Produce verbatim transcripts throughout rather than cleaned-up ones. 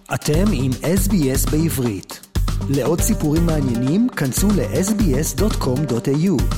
אתם עם אס בי אס בעברית. לעוד סיפורים מעניינים, כנסו ל-אס בי אס דוט קום דוט איי יו.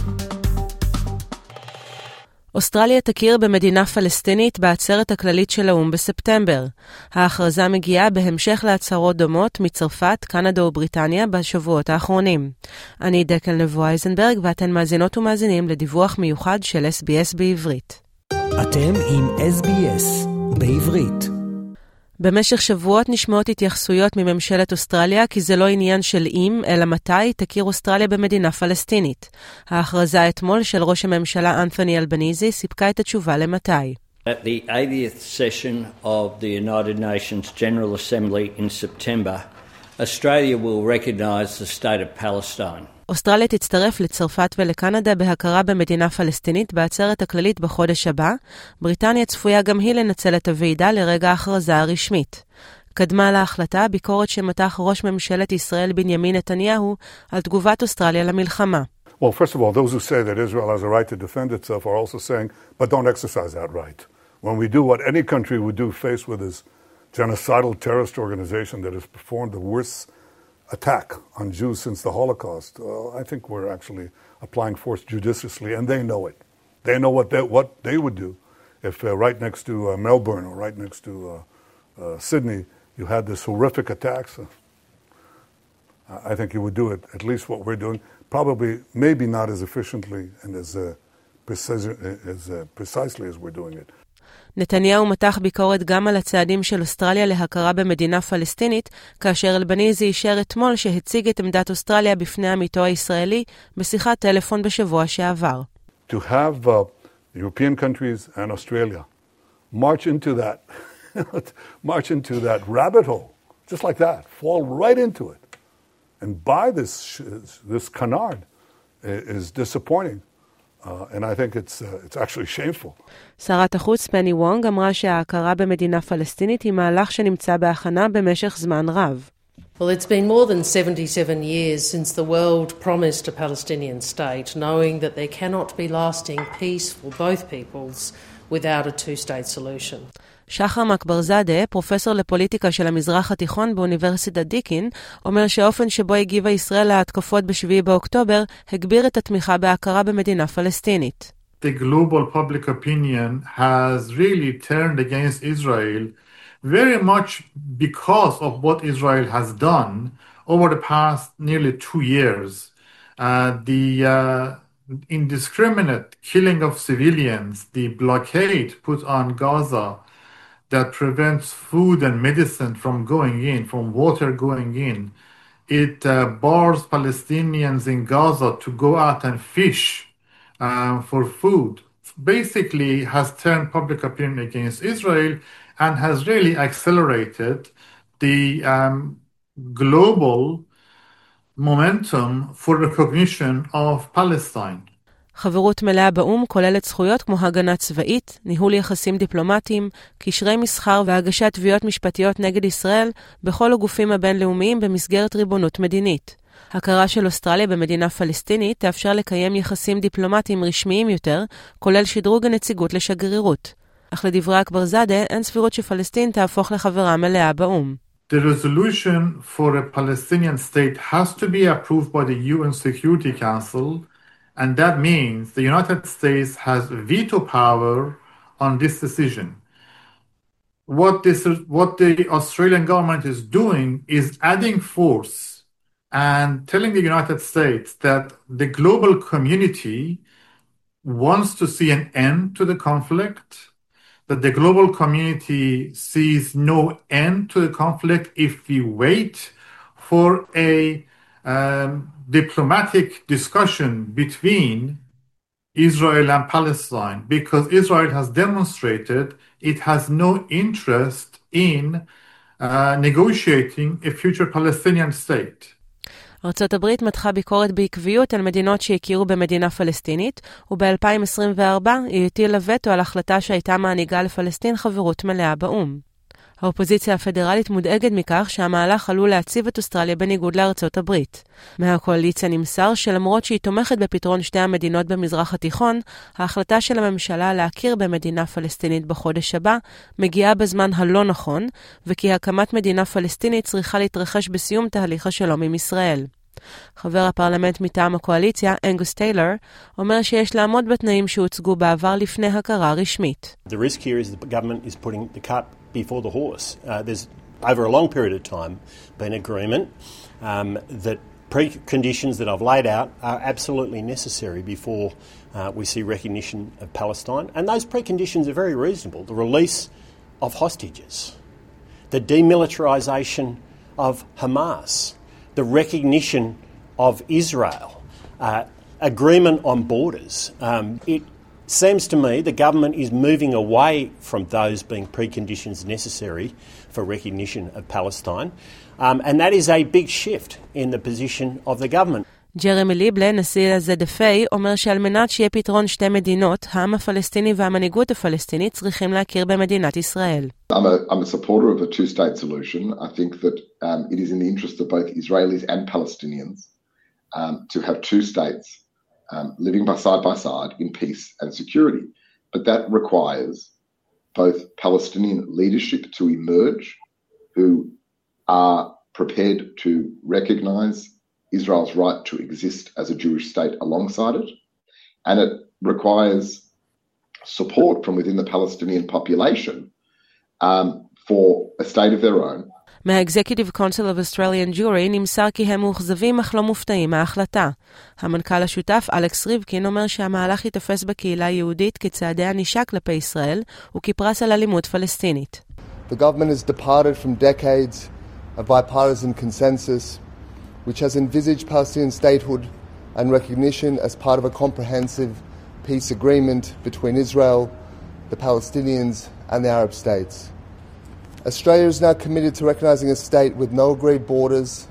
אוסטרליה תכיר במדינה פלסטינית בעצרת הכללית של האו"ם בספטמבר. ההכרזה מגיעה בהמשך להצהרות דומות מצרפת, קנדה ובריטניה בשבועות האחרונים. אני דקל נבו אייזנברג ואתן מאזינות ומאזינים לדיווח מיוחד של אס בי אס בעברית. אתם עם אס בי אס בעברית. במשך שבועות נשמעות התייחסויות מממשלת אוסטרליה כי זה לא עניין של אם, אלא מתי תכיר אוסטרליה במדינה פלסטינית. ההכרזה אתמול של ראש הממשלה אנתוני אלבניזי סיפקה את התשובה למתי. At the eightieth session of the United Nations General Assembly in September, Australia will recognise the state of Palestine. אוסטרליה תצטרף לצרפת ולקנדה בהכרה במדינה פלסטינית בעצרת הכללית בחודש הבא. בריטניה צפויה גם היא לנצל את הוועידה לרגע ההכרזה הרשמית. קדמה להחלטה ביקורת שמתח ראש ממשלת ישראל בנימין נתניהו על תגובת אוסטרליה למלחמה. Well, first of all, those who say that Israel has a right to defend itself are also saying, but don't exercise that right. When we do what any country would do faced with this genocidal terrorist organization that has performed the worst attack on Jews since the Holocaust, well, I think we're actually applying force judiciously, and they know it. They know what they, what they would do if uh, right next to uh, Melbourne or right next to uh, uh, Sydney you had this horrific attacks. Uh, I think you would do it, at least what we're doing, probably maybe not as efficiently and as, uh, preci- as uh, precisely as we're doing it. נתניהו מתח ביקורת גם על הצעדים של אוסטרליה להכרה במדינה פלסטינית, כאשר אלבניזי אישר אתמול שהציג את עמדת אוסטרליה בפני עמיתו הישראלי בשיחת טלפון בשבוע שעבר. To have uh, European countries and Australia march into that, march into that rabbit hole, just like that, fall right into it, and buy this this canard is disappointing. Uh, and I think it's uh, it's actually shameful. שרת החוץ פני וונג אמרה שההכרה במדינה פלסטינית היא מהלך שנמצא בהכנה במשך זמן רב. Well, it's been more than seventy-seven years since the world promised a Palestinian state, knowing that there cannot be lasting peace for both peoples without a two-state solution. שחר מקברזאדה, פרופסור לפוליטיקה של המזרח התיכון באוניברסיטת דיקין, אומר שהאופן שבו הגיבה ישראל להתקפות בשביעי באוקטובר הגביר את התמיכה בהכרה במדינה פלסטינית. The global public opinion has really turned against Israel very much because of what Israel has done over the past nearly two years. Uh, the uh, indiscriminate killing of civilians, the blockade put on Gaza that prevents food and medicine from going in, from water going in. It uh, bars Palestinians in Gaza to go out and fish uh, for food. Basically has turned public opinion against Israel and has really accelerated the um, global momentum for recognition of Palestine. חברות מלאה באום כוללת זכויות כמו הגנה צבאית, ניהול יחסים דיפלומטיים, קשרי מסחר והגשת תביעות משפטיות נגד ישראל בכל הגופים הבינלאומיים במסגרת ריבונות מדינית. הכרה של אוסטרליה במדינה פלסטינית תאפשר לקיים יחסים דיפלומטיים רשמיים יותר, כולל שדרוג הנציגות לשגרירות. אך לדברי אקברזאדה, אין סבירות שפלסטין תהפוך לחברה מלאה באום. The resolution for a Palestinian state has to be approved by the U N Security Council, and that means the United States has veto power on this decision. What this, what the Australian government is doing is adding force and telling the United States that the global community wants to see an end to the conflict, that the global community sees no end to the conflict if we wait for a um, diplomatic discussion between Israel and Palestine, because Israel has demonstrated it has no interest in uh, negotiating a future Palestinian state. ארצות הברית מתחה ביקורת בעקביות על מדינות שהכירו במדינה פלסטינית, וב-אלפיים עשרים וארבע היא הטילה וטו על החלטה שהייתה מעניגה לפלסטין חברות מלאה באום. האופוזיציה הפדרלית מודאגת מכך שהמהלך עלול להציב את אוסטרליה בניגוד לארצות הברית. מהקואליציה נמסר שלמרות שהיא תומכת בפתרון שתי המדינות במזרח התיכון, ההחלטה של הממשלה להכיר במדינה פלסטינית בחודש הבא מגיעה בזמן הלא נכון, וכי הקמת מדינה פלסטינית צריכה להתרחש בסיום תהליך השלום עם ישראל. חבר הפרלמנט מטעם הקואליציה, אנגוס טיילר, אומר שיש לעמוד בתנאים שהוצגו בעבר לפני הכרה רשמית. The risk here is that the government is putting the cart before the horse. Uh, there's over a long period of time been agreement um, that preconditions that I've laid out are absolutely necessary before uh, we see recognition of Palestine. And those preconditions are very reasonable. The release of hostages, the demilitarisation of Hamas, the recognition of Israel, uh, agreement on borders. Um, it seems to me the government is moving away from those being preconditions necessary for recognition of Palestine, um, and that is a big shift in the position of the government. ג'רמי ליבלה, נשיא ה-זד אף איי, אומר שעל מנת שיהיה פתרון שתי מדינות, העם הפלסטיני והמנהיגות הפלסטינית צריכים להכיר במדינת ישראל. I'm a, I'm a supporter of a two-state solution. I think that um, it is in the interest of both Israelis and Palestinians um, to have two states um, living by side by side in peace and security. But that requires both Palestinian leadership to emerge who are prepared to recognize Israel's right to exist as a Jewish state alongside it, and it requires support from within the Palestinian population um, for a state of their own. מה-Executive Council of Australian Jewry נמסר כי הם מאוכזבים אך לא מופתעים מההחלטה. המנכ"ל השותף אלכס ריבקין אומר שהמהלך יתפס בקהילה היהודית כצעדי ענישה כלפי ישראל וכפרס על אלימות פלסטינית. The government has departed from decades of bipartisan consensus which has envisaged Palestinian statehood and recognition as part of a comprehensive peace agreement between Israel, the Palestinians, and the Arab states. Australia is now committed to recognising a state with no agreed borders,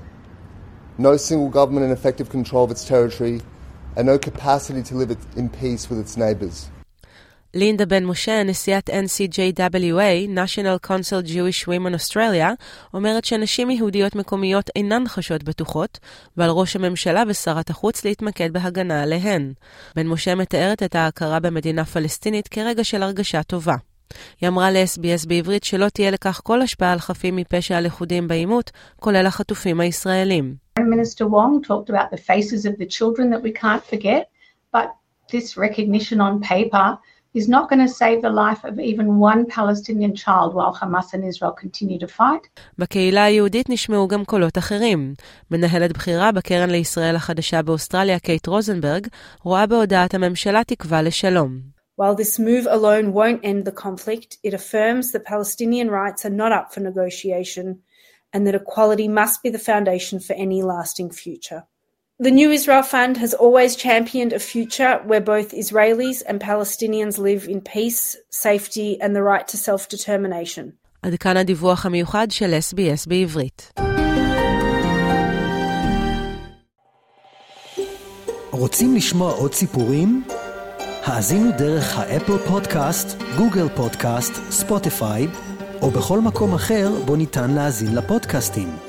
no single government and effective control of its territory, and no capacity to live in peace with its neighbours. לינדה בן משה, נשיאת אן סי ג'יי דאבליו איי, National Council Jewish Women Australia, אומרת שנשים יהודיות מקומיות אינן חשות בטוחות, ועל ראש הממשלה ושרת החוץ להתמקד בהגנה עליהן. בן משה מתארת את ההכרה במדינה פלסטינית כרגע של הרגשה טובה. היא אמרה ל-אס בי אס בעברית שלא תהיה לכך כל השפעה על חפים מפשע הלכודים בעימות, כולל החטופים הישראלים. Minister Wong talked about the faces of the children that we can't forget, but this recognition on paper is not going to save the life of even one Palestinian child while Hamas and Israel continue to fight. בקהילה היהודית נשמעו גם קולות אחרים. מנהלת בחירה בקרן לישראל החדשה באוסטרליה, קייט רוזנברג, רואה בהודעת הממשלה תקווה לשלום. While this move alone won't end the conflict, it affirms that Palestinian rights are not up for negotiation and that equality must be the foundation for any lasting future. The New Israel Fund has always championed a future where both Israelis and Palestinians live in peace, safety and the right to self-determination. עד כאן הדיווח המיוחד של אס בי אס בעברית. רוצים לשמוע עוד סיפורים? האזינו דרך האפל פודקאסט, גוגל פודקאסט, ספוטיפיי, או בכל מקום אחר בו ניתן להאזין לפודקאסטים.